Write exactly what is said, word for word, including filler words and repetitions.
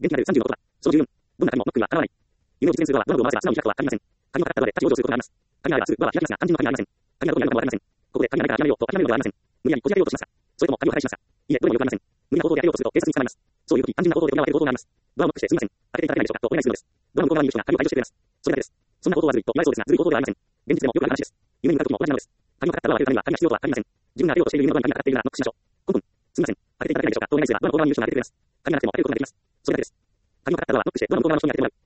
元気が出るさんじゅうのことだ。そのじゅうよん。どんな鍵もノックにはかなわない。夢を実現するドアはドアのドアを回せば素直に開くとは限りません。鍵をかかったドアでタッチを上昇することがあります。鍵があればすぐドアは開きますが、肝心の鍵がありません。鍵がどこにあるかもわかりません。ここで鍵がないから諦めようと諦めるのではありません。無理やりこじ開けようとしますか、それとも鍵を破壊しますか。いいえ、どれもよくありません。無理な行動で開けようとすると警察に捕まります。そういう時、単純な行動で行われる行動があります。ドアをノックしてすみません。開けていただけないでしょうかとお願いするのです。ドアの向こう側にいる人が鍵を解除してくれます。それだけです。そんな行動はずるいと言われそうですが、ずるい行動ではありません。現実でもよくある話です。夢に向かう時も同じなのです。鍵をかかったドアを開けるためには鍵が必要とは限りません。自分が開けようとしている夢のドアに鍵がかかっているならノックしましょう。ごふん。すみません。開けていただけないでしょうかとお願いすれば、ドアの向こう側にいる人が開けてくれます。鍵がなくても開けることができます。それだけです。鍵をかかったドアはノックしてドアの向こう側の人に開けてもらう。